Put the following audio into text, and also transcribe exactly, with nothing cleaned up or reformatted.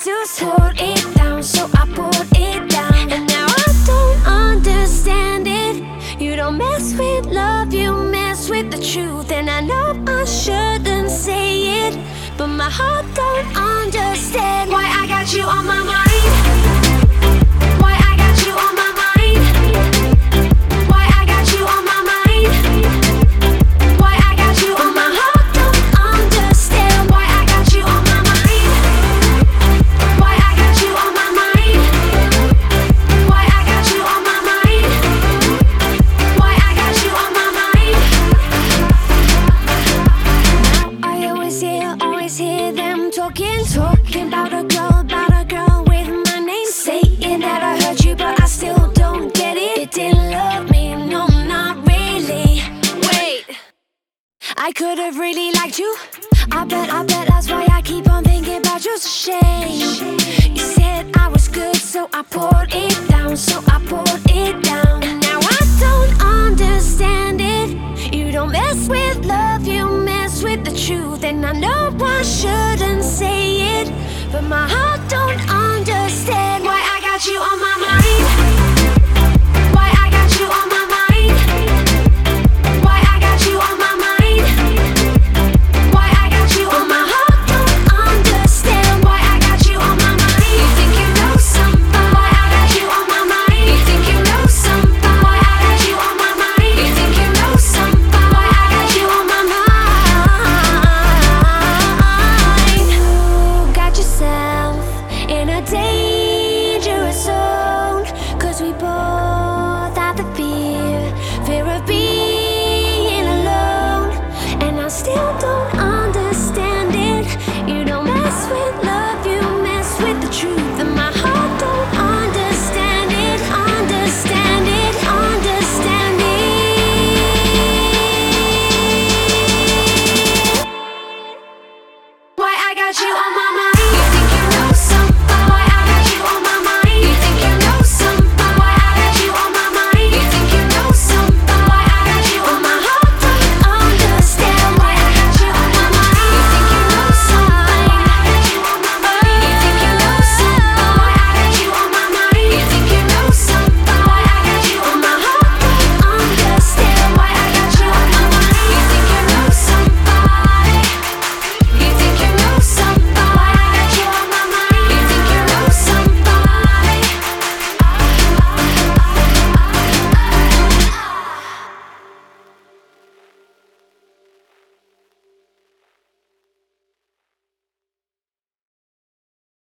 to hold it down, so I pulled it down. And now I don't understand it. You don't mess with love, you mess with the truth. And I know I shouldn't say it, but my heart don't understand why I got you on my mind. Why I got you on my mind. Why I got you on my mind. Why I got you on my heart don't understand why I got you on my mind. Why I got you on my mind. Why I got you on my mind. Why I got you on my mind. Now I always hear, always hear them talking, talking about a girl, about a girl with my name, saying that I heard you, but I still don't get it. It didn't love me, no, not really. Wait, I could have really liked you. I bet, I bet that's why I keep on thinking about you. It's a shame. You said I was good, so I poured it down, so I poured it down. And now I don't understand it. You don't mess with love, you mess with the truth. And I know I shouldn't say it, but my heart don't understand why I got you on my